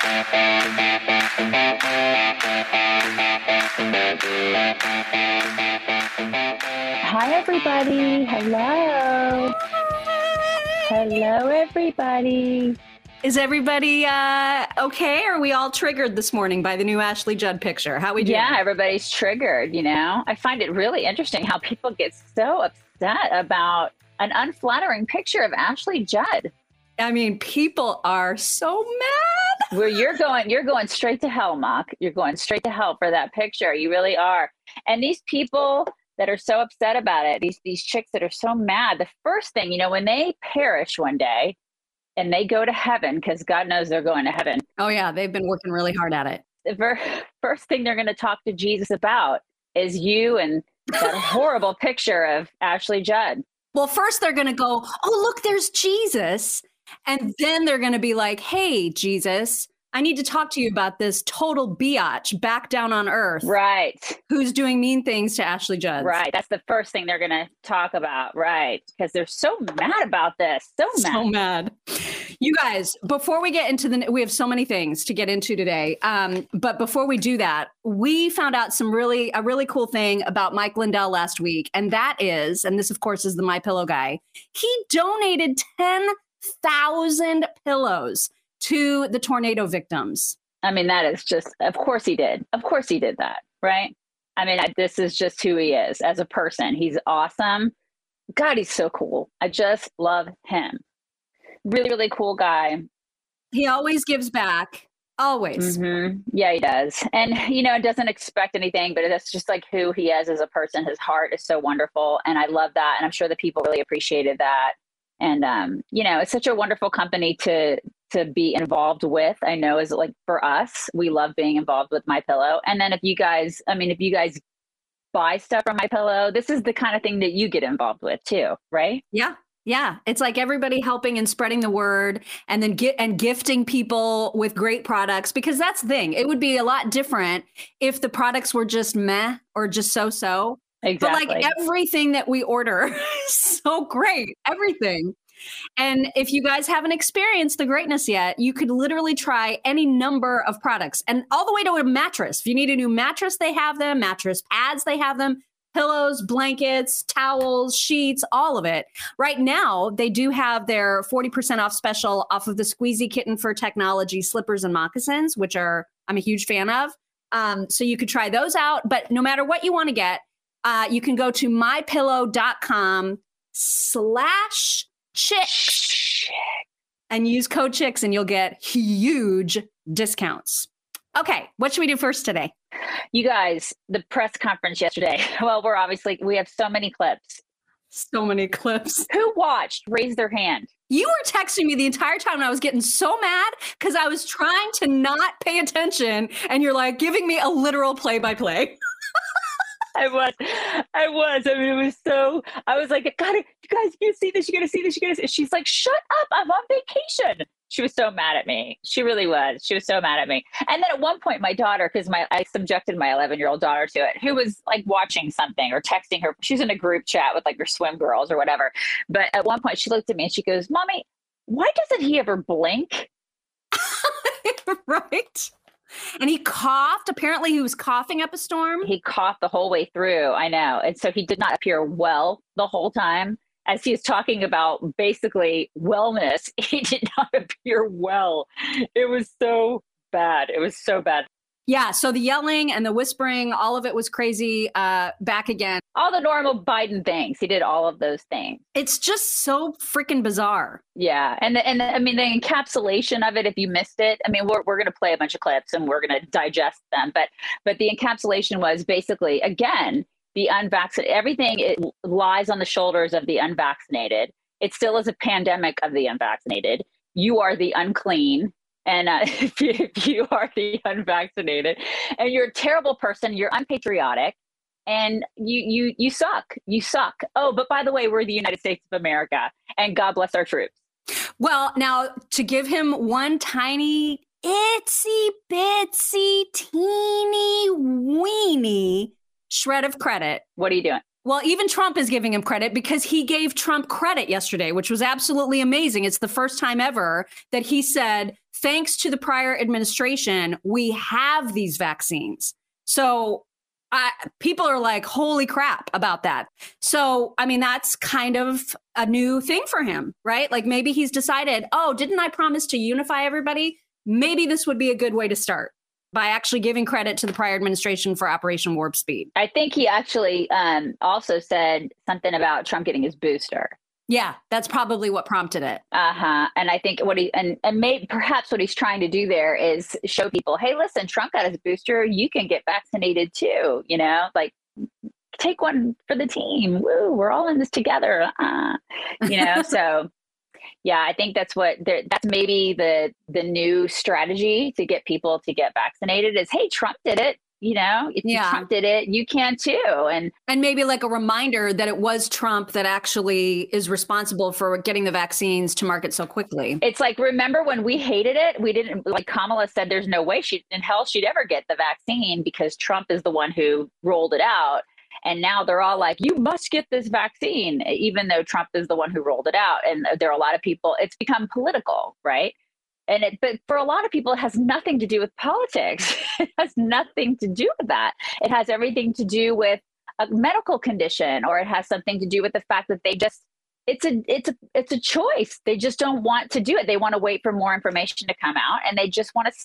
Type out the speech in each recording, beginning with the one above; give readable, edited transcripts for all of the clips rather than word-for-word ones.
Hi, everybody. Hello. Hello, everybody. Is everybody okay? Are we all triggered this morning by the new Ashley Judd picture? How we doing? Yeah, everybody's triggered, you know? I find it really interesting how people get so upset about an unflattering picture of Ashley Judd. I mean, people are so mad. Where you're going straight to hell, Mock. You're going straight to hell for that picture. You really are. And these people that are so upset about it, these chicks that are so mad, the first thing, you know, when they perish one day and they go to heaven, because God knows they're going to heaven. Oh, yeah. They've been working really hard at it. The first thing they're going to talk to Jesus about is you and that horrible picture of Ashley Judd. Well, first they're going to go, oh, look, there's Jesus. And then they're going to be like, hey, Jesus, I need to talk to you about this total biatch back down on earth. Right. Who's doing mean things to Ashley Judd. Right. That's the first thing they're going to talk about. Right. Because they're so mad about this. So mad. You guys, before we get into we have so many things to get into today. But before we do that, we found out a really cool thing about Mike Lindell last week. And that is, and this of course is the MyPillow guy. He donated 10,000 pillows to the tornado victims. I mean, that is just, of course he did. Of course he did that, right? I mean, this is just who he is as a person. He's awesome. God, he's so cool. I just love him. Really, really cool guy. He always gives back. Always. Mm-hmm. Yeah, he does. And, you know, doesn't expect anything, but that's just like who he is as a person. His heart is so wonderful. And I love that. And I'm sure the people really appreciated that. And, you know, it's such a wonderful company to be involved with. I know is like for us, we love being involved with MyPillow. And then if you guys buy stuff from MyPillow, this is the kind of thing that you get involved with too, right? Yeah. Yeah. It's like everybody helping and spreading the word and then gifting people with great products, because that's the thing. It would be a lot different if the products were just meh or just so. Exactly. But like everything that we order is so great. Everything. And if you guys haven't experienced the greatness yet, you could literally try any number of products, and all the way to a mattress. If you need a new mattress, they have them. Mattress pads, they have them. Pillows, blankets, towels, sheets, all of it. Right now, they do have their 40% off special off of the Squeezy Kitten for Technology slippers and moccasins, which I'm a huge fan of. So you could try those out. But no matter what you want to get, you can go to mypillow.com/chicks and use code chicks and you'll get huge discounts. Okay, what should we do first today? You guys, the press conference yesterday. Well, we have so many clips. So many clips. Who watched? Raise their hand. You were texting me the entire time and I was getting so mad because I was trying to not pay attention and you're like giving me a literal play-by-play. I was. I mean, it was so, I was like, you guys, you see this, you're going to see this, you're going to see. She's like, shut up, I'm on vacation. She was so mad at me. She really was. She was so mad at me. And then at one point, my daughter, because I subjected my 11-year-old daughter to it, who was like watching something or texting her. She's in a group chat with like her swim girls or whatever. But at one point she looked at me and she goes, Mommy, why doesn't he ever blink? Right. And he coughed. Apparently he was coughing up a storm. He coughed the whole way through. I know. And so he did not appear well the whole time. As he was talking about basically wellness, he did not appear well. It was so bad. It was so bad. Yeah. So the yelling and the whispering, all of it was crazy. Back again. All the normal Biden things. He did all of those things. It's just so freaking bizarre. Yeah. And I mean, the encapsulation of it, if you missed it, I mean, we're going to play a bunch of clips and we're going to digest them. But the encapsulation was basically, again, the unvaccinated, everything it lies on the shoulders of the unvaccinated. It still is a pandemic of the unvaccinated. You are the unclean. And if you are the unvaccinated and you're a terrible person, you're unpatriotic and you suck. You suck. Oh, but by the way, we're the United States of America and God bless our troops. Well, now to give him one tiny itsy bitsy teeny weeny shred of credit. What are you doing? Well, even Trump is giving him credit because he gave Trump credit yesterday, which was absolutely amazing. It's the first time ever that he said, thanks to the prior administration, we have these vaccines. So people are like, holy crap about that. So, I mean, that's kind of a new thing for him, right? Like maybe he's decided, oh, didn't I promise to unify everybody? Maybe this would be a good way to start by actually giving credit to the prior administration for Operation Warp Speed. I think he actually also said something about Trump getting his booster. Yeah, that's probably what prompted it. And I think what maybe perhaps what he's trying to do there is show people, hey, listen, Trump got his booster. You can get vaccinated too. You know, like take one for the team. Woo, we're all in this together. You know, so yeah, I think that's maybe the new strategy to get people to get vaccinated is, hey, Trump did it. You know, if Trump did it, you can too. And maybe like a reminder that it was Trump that actually is responsible for getting the vaccines to market so quickly. It's like, remember when we hated it? We didn't, like Kamala said, there's no way she'd ever get the vaccine because Trump is the one who rolled it out. And now they're all like, you must get this vaccine, even though Trump is the one who rolled it out. And there are a lot of people, it's become political, right? But for a lot of people, it has nothing to do with politics. It has nothing to do with that. It has everything to do with a medical condition, or it has something to do with the fact that it's a choice. They just don't want to do it. They want to wait for more information to come out, and they just want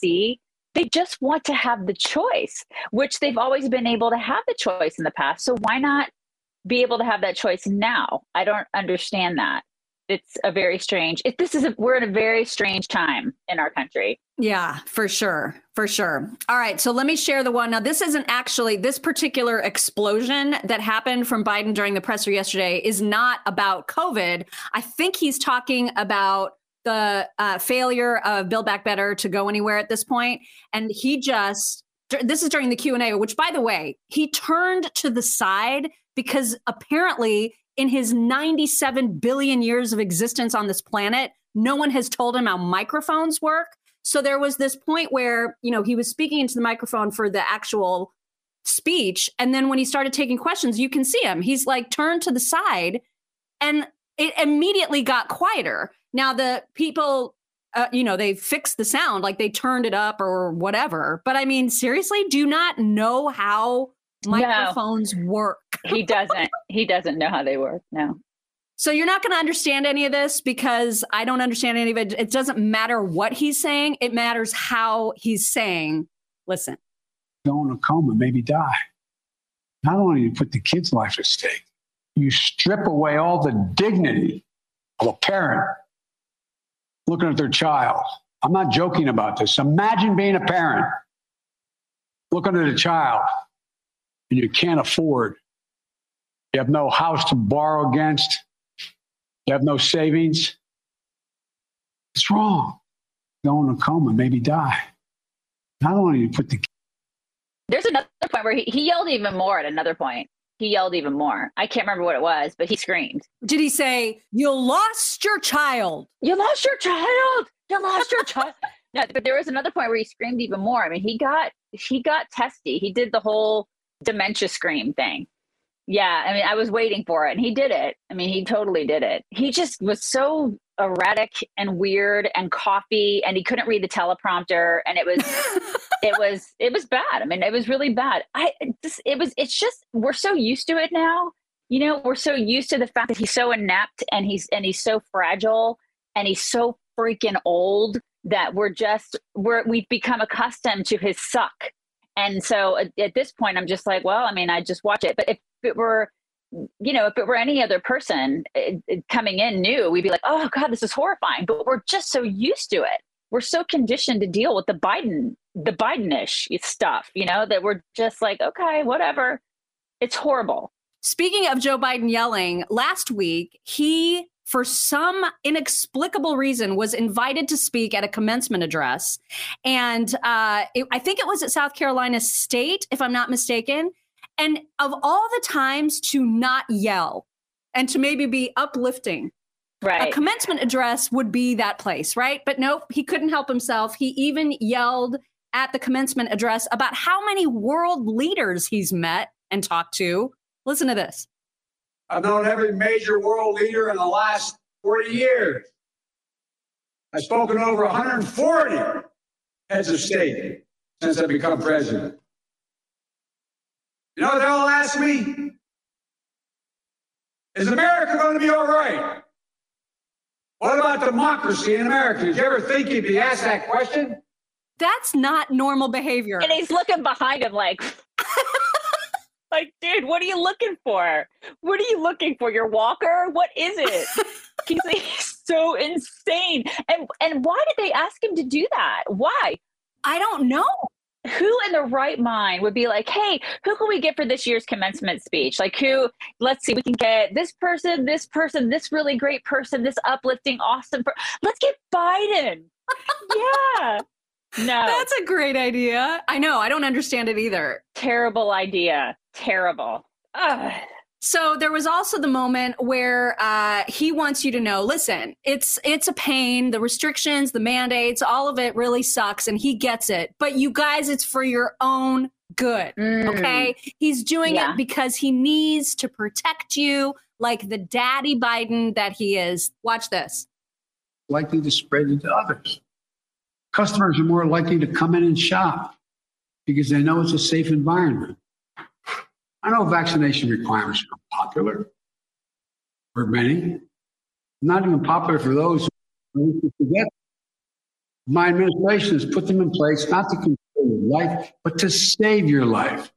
to have the choice, which they've always been able to have the choice in the past. So why not be able to have that choice now? I don't understand that. It's a very strange, we're in a very strange time in our country. Yeah, for sure. For sure. All right. So let me share the one. Now, this isn't actually, this particular explosion that happened from Biden during the presser yesterday is not about COVID. I think he's talking about the failure of Build Back Better to go anywhere at this point. And this is during the Q&A, which, by the way, he turned to the side because apparently in his 97 billion years of existence on this planet, no one has told him how microphones work. So there was this point where, he was speaking into the microphone for the actual speech. And then when he started taking questions, you can see him. He's like turned to the side and it immediately got quieter. Now the people, they fixed the sound, like they turned it up or whatever. But I mean, seriously, do you not know how microphones work? He doesn't know how they work. No. So you're not going to understand any of this because I don't understand any of it. It doesn't matter what he's saying. It matters how he's saying, listen. Go in a coma, maybe die. Not only do you put the kid's life at stake, you strip away all the dignity of a parent looking at their child. I'm not joking about this. Imagine being a parent looking at a child and you can't afford. You have no house to borrow against. You have no savings. It's wrong. Go in a coma, maybe die. Not only do you put the... There's another point where he yelled even more at another point. He yelled even more. I can't remember what it was, but he screamed. Did he say, you lost your child? You lost your child. You lost your child. No, but there was another point where he screamed even more. I mean, he got testy. He did the whole dementia scream thing. Yeah, I mean, I was waiting for it, and he did it. I mean, he totally did it. He just was so erratic and weird and coughy, and he couldn't read the teleprompter, and it was bad. I mean, it was really bad. It's just, we're so used to it now. We're so used to the fact that he's so inept and he's so fragile and he's so freaking old that we've become accustomed to his suck. And so at this point, I'm just like, well, I mean, I just watch it. But if it were any other person coming in new, we'd be like, oh God, this is horrifying. But we're just so used to it. We're so conditioned to deal with the Biden-ish stuff, that we're just like, okay, whatever. It's horrible. Speaking of Joe Biden yelling, last week, he, for some inexplicable reason, was invited to speak at a commencement address. And I think it was at South Carolina State, if I'm not mistaken. And of all the times to not yell and to maybe be uplifting, right, a commencement address would be that place, right? But nope, he couldn't help himself. He even yelled at the commencement address about how many world leaders he's met and talked to. Listen to this. I've known every major world leader in the last 40 years. I've spoken to over 140 heads of state since I've become president. You know what they'll ask me? Is America going to be all right? What about democracy in America? Did you ever think you'd be asked that question? That's not normal behavior. And he's looking behind him like, like, dude, what are you looking for? What are you looking for? Your walker? What is it? He's so insane. And why did they ask him to do that? Why? I don't know. Who in the right mind would be like, hey, who can we get for this year's commencement speech? Like let's see, we can get this person, this really great person, this uplifting, awesome let's get Biden. Yeah. No. That's a great idea. I know. I don't understand it either. Terrible idea. Terrible. Ugh. So there was also the moment where he wants you to know, listen, it's a pain. The restrictions, the mandates, all of it really sucks. And he gets it. But you guys, it's for your own good. Okay. He's doing it because he needs to protect you like the daddy Biden that he is. Watch this. Likely to spread it to others. Customers are more likely to come in and shop because they know it's a safe environment. I know vaccination requirements are popular for many, not even popular for those who forget. My administration has put them in place not to control your life, but to save your life.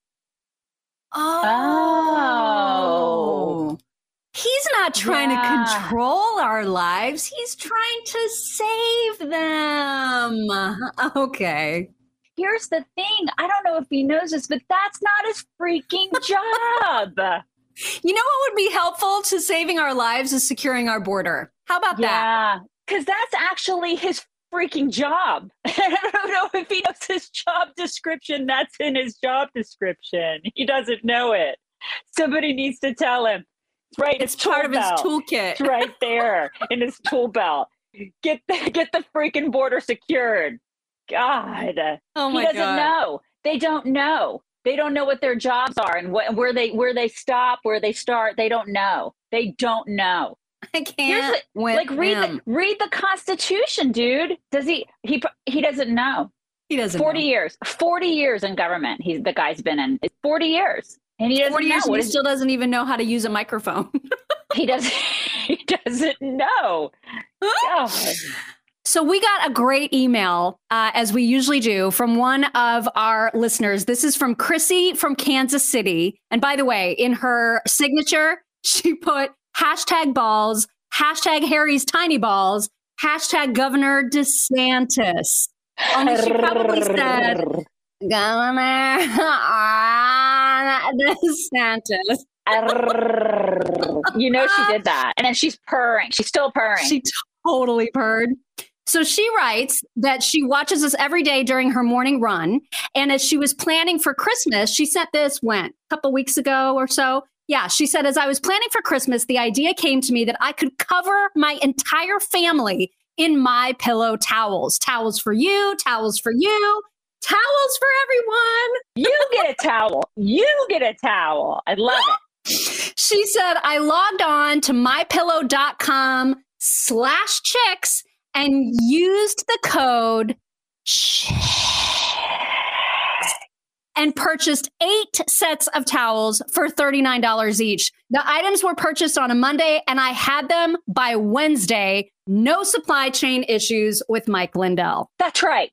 Oh. He's not trying to control our lives. He's trying to save them. Okay. Here's the thing. I don't know if he knows this, but that's not his freaking job. You know what would be helpful to saving our lives is securing our border. How about that? Yeah, because that's actually his freaking job. I don't know if he knows his job description. That's in his job description. He doesn't know it. Somebody needs to tell him. It's right. It's part of his toolkit. It's right there in his tool belt. Get the freaking border secured. God. Oh my God. He doesn't know. They don't know. They don't know what their jobs are and where they stop, where they start. They don't know. They don't know. I can't read the Constitution, dude. Does he doesn't know. He doesn't 40 know. years. 40 years in government. The guy's been in. It's 40 years. And he doesn't 40 years know. And he still doesn't even know how to use a microphone. He doesn't know. God. So we got a great email, as we usually do, from one of our listeners. This is from Chrissy from Kansas City. And by the way, in her signature, she put #balls, #Harry's tiny balls, #Governor DeSantis. Only she probably said, Governor DeSantis. You know she did that. And then she's purring. She's still purring. She totally purred. So she writes that she watches us every day during her morning run. And as she was planning for Christmas, she sent this a couple weeks ago or so. Yeah, she said, as I was planning for Christmas, the idea came to me that I could cover my entire family in MyPillow towels. Towels for you, towels for you, towels for everyone. You get a towel. You get a towel. I love it. She said, I logged on to mypillow.com/chicks and used the code and purchased 8 sets of towels for $39 each. The items were purchased on a Monday and I had them by Wednesday. No supply chain issues with Mike Lindell. That's right.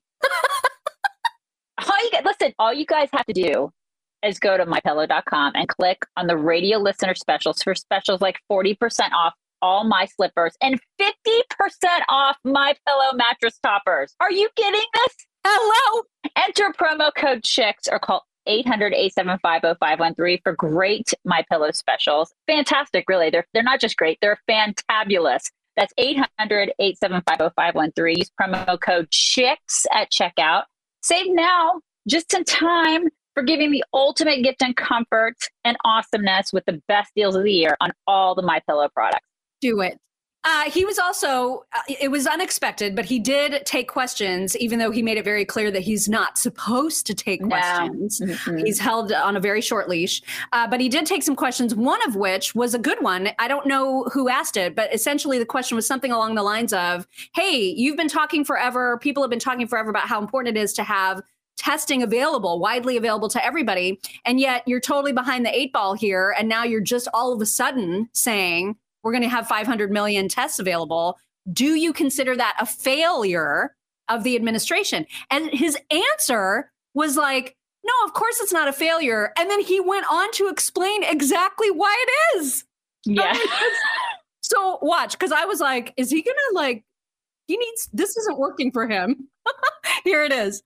All you guys have to do is go to mypillow.com and click on the radio listener specials for specials like 40% off all my slippers and 50% off MyPillow mattress toppers. Are you getting this? Hello. Enter promo code CHICKS or call 800-875-0513 for great MyPillow specials. Fantastic, really. They're not just great, they're fantabulous. That's 800-875-0513. Use promo code CHICKS at checkout. Save now, just in time, for giving the ultimate gift and comfort and awesomeness with the best deals of the year on all the MyPillow products. Do it. He was also, it was unexpected, but he did take questions, even though he made it very clear that he's not supposed to take questions. No. Mm-hmm. He's held on a very short leash. But he did take some questions, one of which was a good one. I don't know who asked it, but essentially the question was something along the lines of, hey, you've been talking forever. People have been talking forever about how important it is to have testing available, widely available to everybody. And yet you're totally behind the 8 ball here. And now you're just all of a sudden saying, we're going to have 500 million tests available. Do you consider that a failure of the administration? And his answer was like, no, of course it's not a failure. And then he went on to explain exactly why it is. Yeah. So watch, because I was like, is he going to this isn't working for him. Here it is.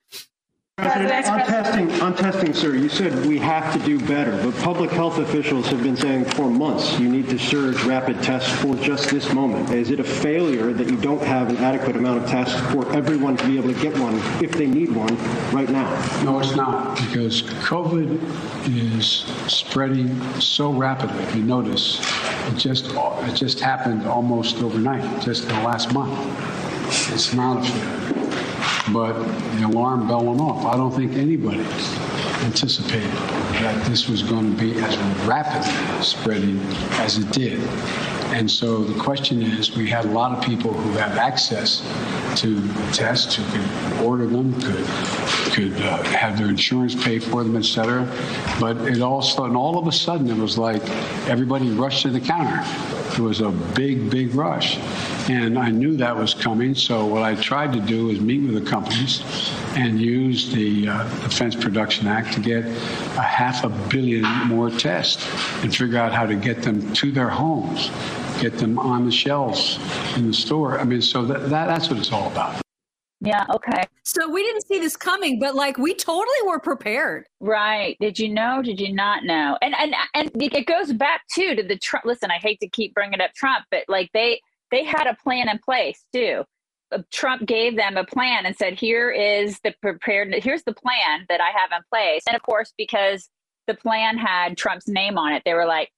On testing, sir, you said we have to do better, but public health officials have been saying for months you need to surge rapid tests for just this moment. Is it a failure that you don't have an adequate amount of tests for everyone to be able to get one if they need one right now? No, it's not, because COVID is spreading so rapidly. If you notice, it just happened almost overnight, just in the last month. It's not a failure. But the alarm bell went off. I don't think anybody anticipated that this was going to be as rapidly spreading as it did. And so the question is, we had a lot of people who have access to tests, who could order them, could have their insurance pay for them, et cetera. But all of a sudden, it was like everybody rushed to the counter. It was a big rush. And I knew that was coming. So what I tried to do is meet with the companies and use the Defense Production Act to get 500 million more tests and figure out how to get them to their homes, get them on the shelves in the store. I mean, so that's what it's all about. Yeah. Okay. So we didn't see this coming, but we totally were prepared. Right. Did you know? Did you not know? And it goes back to the Trump. Listen, I hate to keep bringing up Trump, but they had a plan in place too. Trump gave them a plan and said, here's the plan that I have in place. And of course, because the plan had Trump's name on it, they were like,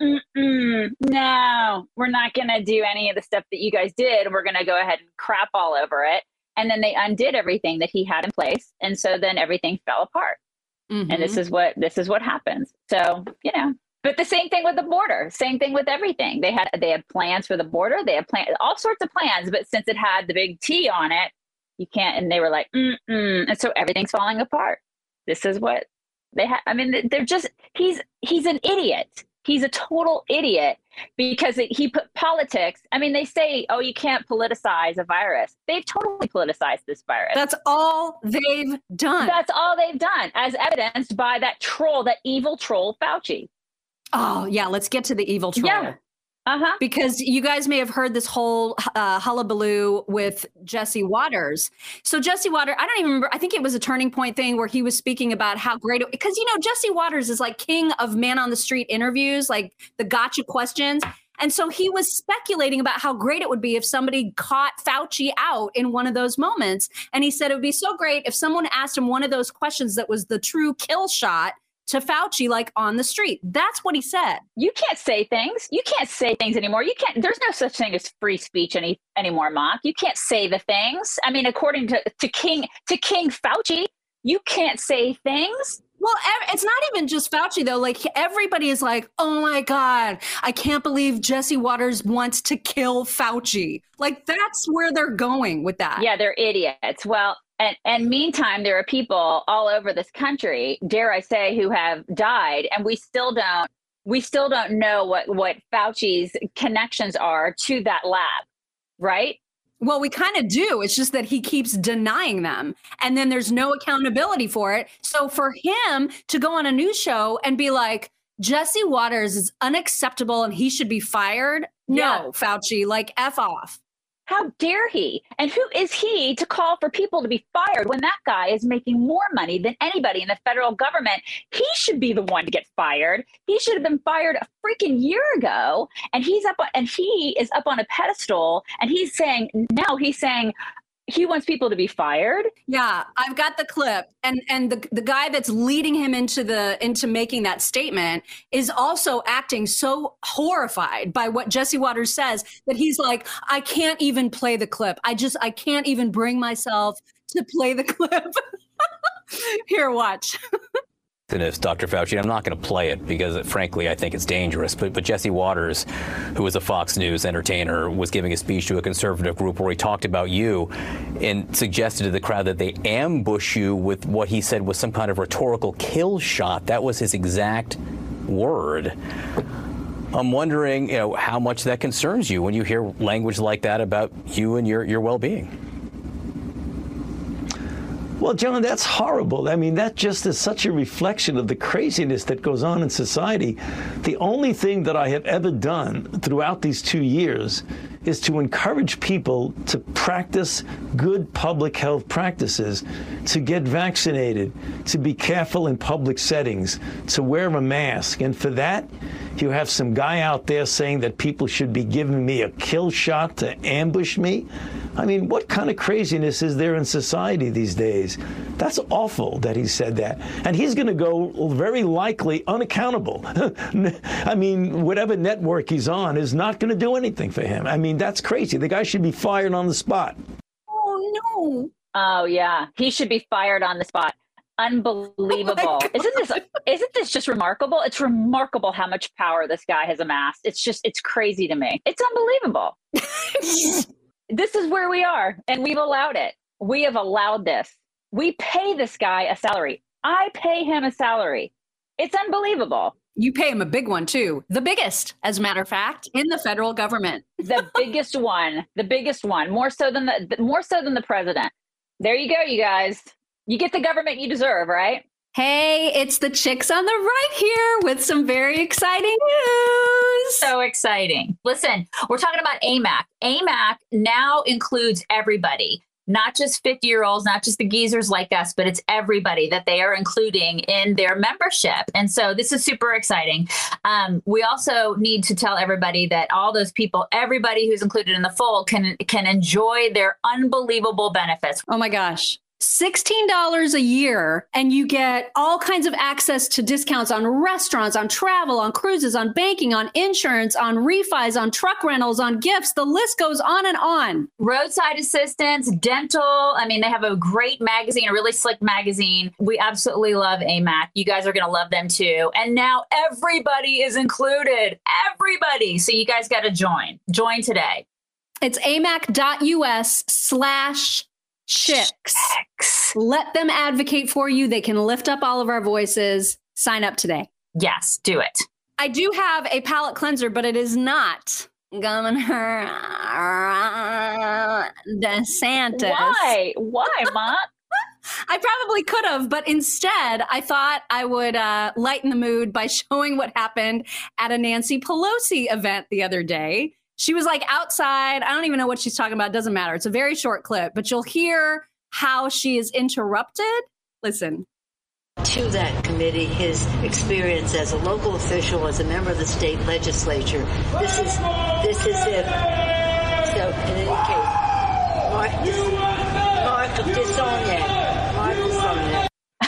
no, we're not going to do any of the stuff that you guys did. We're going to go ahead and crap all over it. And then they undid everything that he had in place. And so then everything fell apart. Mm-hmm. And this is what happens. So, but the same thing with the border, same thing with everything. They had plans for the border. They had all sorts of plans, but since it had the big T on it, you can't, and they were like, and so everything's falling apart. This is what they have. I mean, they're just, he's an idiot. He's a total idiot because he put politics. I mean, they say, oh, you can't politicize a virus. They've totally politicized this virus. That's all they've done. That's all they've done, as evidenced by that evil troll, Fauci. Oh, yeah. Let's get to the evil troll. Yeah. Uh-huh. Because you guys may have heard this whole hullabaloo with Jesse Watters. So Jesse Watters, I don't even remember. I think it was a Turning Point thing where he was speaking about how great because, Jesse Watters is like king of man on the street interviews, like the gotcha questions. And so he was speculating about how great it would be if somebody caught Fauci out in one of those moments. And he said it would be so great if someone asked him one of those questions that was the true kill shot to Fauci, like on the street. That's what he said. You can't say things. You can't say things anymore. You can't. There's no such thing as free speech anymore, Mock. You can't say the things. I mean, according to King Fauci, you can't say things. Well, it's not even just Fauci, though. Like, everybody is like, oh, my God, I can't believe Jesse Watters wants to kill Fauci. Like, that's where they're going with that. Yeah, they're idiots. Well, and meantime, there are people all over this country, dare I say, who have died, and we still don't know what Fauci's connections are to that lab, right? Well, we kind of do. It's just that he keeps denying them, and then there's no accountability for it. So for him to go on a news show and be like, Jesse Watters is unacceptable and he should be fired. Yeah. No, Fauci, like F off. How dare he? And who is he to call for people to be fired when that guy is making more money than anybody in the federal government? He should be the one to get fired. He should have been fired a freaking year ago. And he is up on a pedestal. And he's saying, he wants people to be fired. Yeah, I've got the clip, and the guy that's leading him into making that statement is also acting so horrified by what Jesse Watters says that he's like, I can't even play the clip. I can't even bring myself to play the clip. Here, watch. This, Dr. Fauci, I'm not going to play it because, frankly, I think it's dangerous. But Jesse Watters, who is a Fox News entertainer, was giving a speech to a conservative group where he talked about you and suggested to the crowd that they ambush you with what he said was some kind of rhetorical kill shot. That was his exact word. I'm wondering, how much that concerns you when you hear language like that about you and your well-being. Well, John, that's horrible. I mean, that just is such a reflection of the craziness that goes on in society. The only thing that I have ever done throughout these 2 years is to encourage people to practice good public health practices, to get vaccinated, to be careful in public settings, to wear a mask. And for that, you have some guy out there saying that people should be giving me a kill shot to ambush me. I mean, what kind of craziness is there in society these days? That's awful that he said that. And he's going to go very likely unaccountable. I mean, whatever network he's on is not going to do anything for him. I mean, that's crazy. The guy should be fired on the spot. Oh, no. Oh, yeah. He should be fired on the spot. Unbelievable. Isn't this just remarkable? It's remarkable how much power this guy has amassed. It's crazy to me. It's unbelievable. This is where we are, and we've allowed it. We have allowed this. We pay this guy a salary. I pay him a salary. It's unbelievable. You pay him a big one, too. The biggest, as a matter of fact, in the federal government. The biggest one. The biggest one. More so than the president. There you go, you guys. You get the government you deserve, right? Hey, it's the chicks on the right here with some very exciting news. So exciting. Listen, we're talking about AMAC. AMAC now includes everybody, not just 50-year-olds, not just the geezers like us, but it's everybody that they are including in their membership. And so this is super exciting. We also need to tell everybody that all those people, everybody who's included in the fold can enjoy their unbelievable benefits. Oh, my gosh. $16 a year, and you get all kinds of access to discounts on restaurants, on travel, on cruises, on banking, on insurance, on refis, on truck rentals, on gifts. The list goes on and on. Roadside assistance, dental. I mean, they have a great magazine, a really slick magazine. We absolutely love AMAC. You guys are going to love them too. And now everybody is included. Everybody. So you guys got to join. Join today. It's amac.us/chicks. Let them advocate for you. They can lift up all of our voices. Sign up today. Yes, do it. I do have a palate cleanser, but it is not Governor DeSantis. Why, Mom? I probably could have, but instead I thought I would lighten the mood by showing what happened at a Nancy Pelosi event the other day. She was like outside. I don't even know what she's talking about. It doesn't matter. It's a very short clip, but you'll hear how she is interrupted. Listen. To that committee, his experience as a local official, as a member of the state legislature. This is it. So, in any case, Mark Dissonier.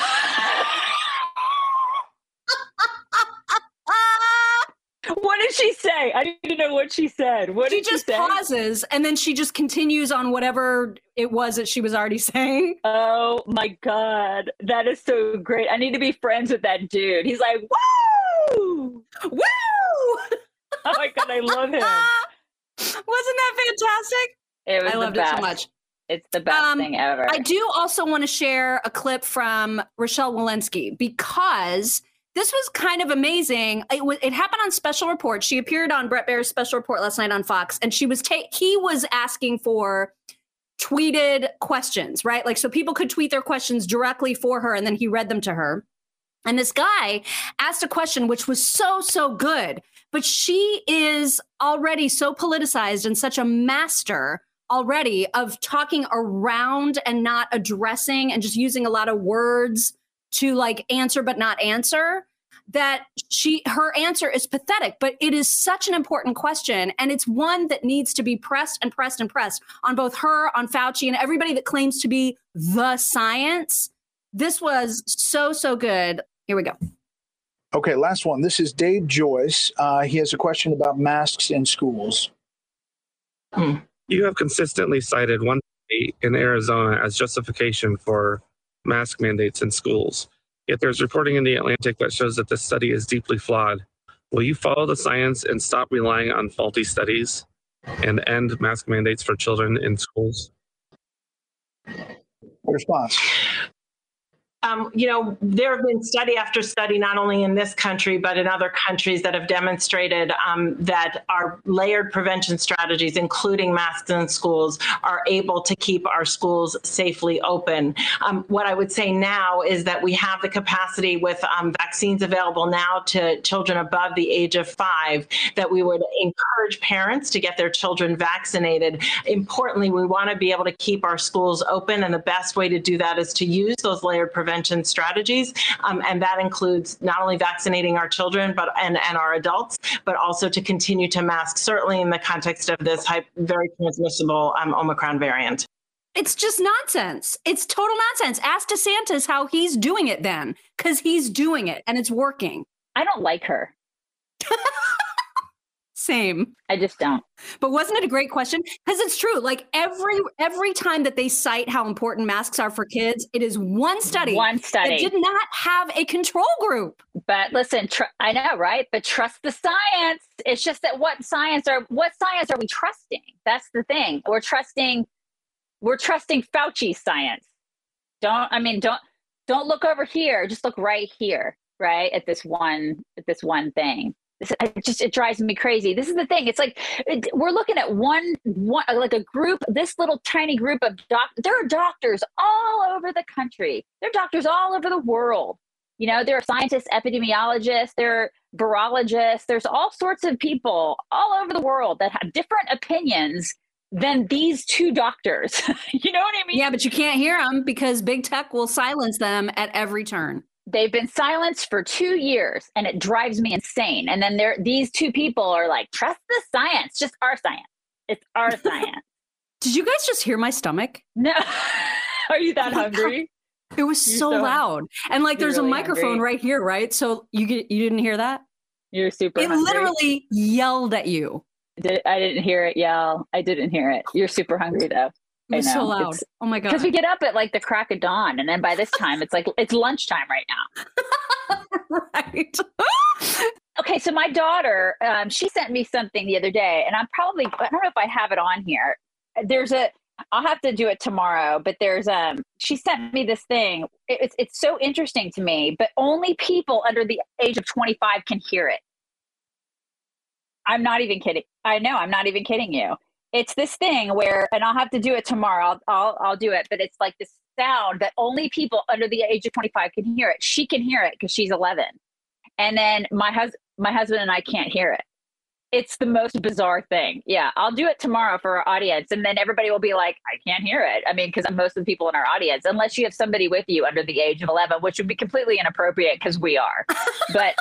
What did she say? I didn't know what she said. What did she say? She just pauses, and then she just continues on whatever it was that she was already saying. Oh, my God. That is so great. I need to be friends with that dude. He's like, woo! Woo! Oh, my God. I love him. Wasn't that fantastic? I loved it so much. It's the best thing ever. I do also want to share a clip from Rochelle Walensky because this was kind of amazing. It happened on Special Report. She appeared on Bret Baier's Special Report last night on Fox, and he was asking for tweeted questions, right? Like, so people could tweet their questions directly for her, and then he read them to her. And this guy asked a question which was so good, but she is already so politicized and such a master already of talking around and not addressing and just using a lot of words to like answer but not answer. that her answer is pathetic, but it is such an important question. And it's one that needs to be pressed and pressed and pressed on both her, on Fauci, and everybody that claims to be the science. This was so, so good. Here we go. Okay, last one. This is Dave Joyce. He has a question about masks in schools. You have consistently cited one state in Arizona as justification for mask mandates in schools. Yet there's reporting in The Atlantic that shows that this study is deeply flawed. Will you follow the science and stop relying on faulty studies and end mask mandates for children in schools? Response. There have been study after study, not only in this country, but in other countries that have demonstrated that our layered prevention strategies, including masks in schools, are able to keep our schools safely open. What I would say now is that we have the capacity with vaccines available now to children above the age of 5, that we would encourage parents to get their children vaccinated. Importantly, we want to be able to keep our schools open, and the best way to do that is to use those layered prevention strategies, and that includes not only vaccinating our children and our adults, but also to continue to mask, certainly in the context of this very transmissible Omicron variant. It's just nonsense. It's total nonsense. Ask DeSantis how he's doing it then, because he's doing it and it's working. I don't like her. Same. I just don't. But wasn't it a great question? Because it's true. Like every time that they cite how important masks are for kids, it is one study that did not have a control group. But listen, I know, right? But trust the science. It's just that what science are we trusting? That's the thing. We're trusting Fauci's science. Don't look over here. Just look right here, right? At this one thing. It drives me crazy. This is the thing. It's like we're looking at one like a group, this little tiny group of doctors. There are doctors all over the country. There are doctors all over the world. There are scientists, epidemiologists, there are virologists. There's all sorts of people all over the world that have different opinions than these two doctors. You know what I mean? Yeah, but you can't hear them because big tech will silence them at every turn. They've been silenced for 2 years, and it drives me insane. And then these two people are like, trust the science, just our science. It's our science. Did you guys just hear my stomach? No. Are you that hungry? It was so loud. And there's really a microphone hungry right here, right? So you didn't hear that? You're super hungry. It literally yelled at you. I didn't hear it yell. I didn't hear it. You're super hungry though. It was so loud. Oh my God. Because we get up at the crack of dawn, and then by this time it's lunchtime right now. Right. Okay, so my daughter, she sent me something the other day, and I don't know if I have it on here. I'll have to do it tomorrow, but she sent me this thing. It's so interesting to me, but only people under the age of 25 can hear it. I'm not even kidding. I know, I'm not even kidding you. It's this thing where, and I'll have to do it tomorrow. I'll do it, but it's like this sound that only people under the age of 25 can hear it. She can hear it because she's 11. And then my husband and I can't hear it. It's the most bizarre thing. Yeah, I'll do it tomorrow for our audience. And then everybody will be like, I can't hear it. I mean, because most of the people in our audience, unless you have somebody with you under the age of 11, which would be completely inappropriate because we are. But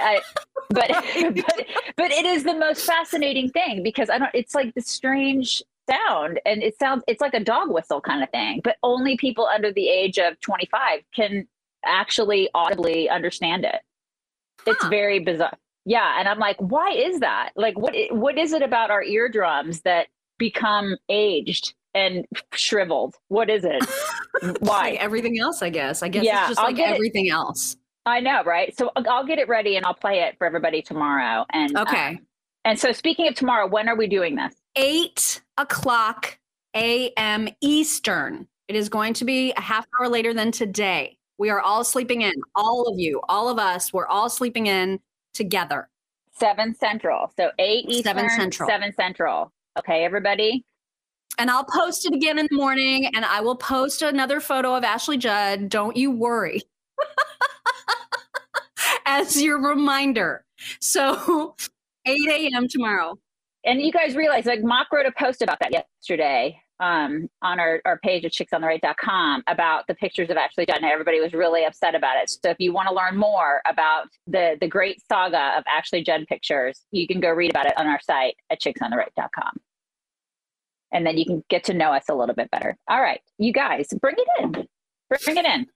it is the most fascinating thing because it's like this strange sound, and it's like a dog whistle kind of thing, but only people under the age of 25 can actually audibly understand it. It's very bizarre. Yeah. And I'm like, why is that? Like, what is it about our eardrums that become aged and shriveled? What is it? Why? Like everything else, I guess. It's just like everything else. I know, right? So I'll get it ready and I'll play it for everybody tomorrow. And okay. And so speaking of tomorrow, when are we doing this? 8:00 a.m. Eastern. It is going to be a half hour later than today. We are all sleeping in. All of you, all of us, we're all sleeping in together. 7 Central. So 8 Eastern, 7 Central. 7 Central. Okay, everybody? And I'll post it again in the morning, and I will post another photo of Ashley Judd. Don't you worry. As your reminder. So 8 a.m. tomorrow. And you guys realize, Mock wrote a post about that yesterday on our page at chicksontheright.com about the pictures of Ashley Judd, and everybody was really upset about it. So if you want to learn more about the great saga of Ashley Judd pictures, you can go read about it on our site at chicksontheright.com. And then you can get to know us a little bit better. All right, you guys, bring it in. Bring it in.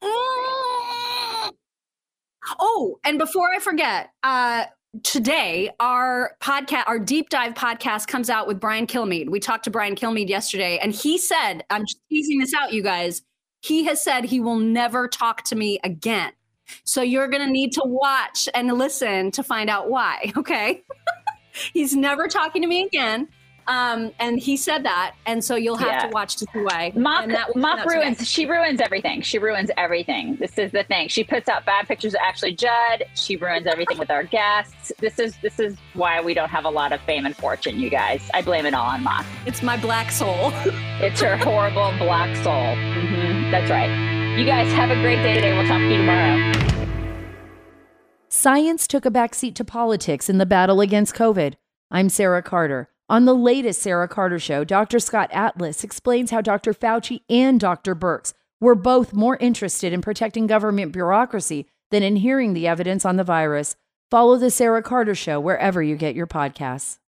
Oh, and before I forget, today our deep dive podcast comes out with Brian Kilmeade. We talked to Brian Kilmeade yesterday, and he said, I'm just teasing this out, you guys. He has said he will never talk to me again. So you're going to need to watch and listen to find out why. Okay. He's never talking to me again. And he said that, and so you'll have to watch to see why. Mock ruins. She ruins everything. She ruins everything. This is the thing. She puts out bad pictures of Ashley Judd. She ruins everything with our guests. This is why we don't have a lot of fame and fortune, you guys. I blame it all on Mock. It's my black soul. It's her horrible black soul. Mm-hmm. That's right. You guys have a great day today. We'll talk to you tomorrow. Science took a backseat to politics in the battle against COVID. I'm Sarah Carter. On the latest Sarah Carter Show, Dr. Scott Atlas explains how Dr. Fauci and Dr. Birx were both more interested in protecting government bureaucracy than in hearing the evidence on the virus. Follow the Sarah Carter Show wherever you get your podcasts.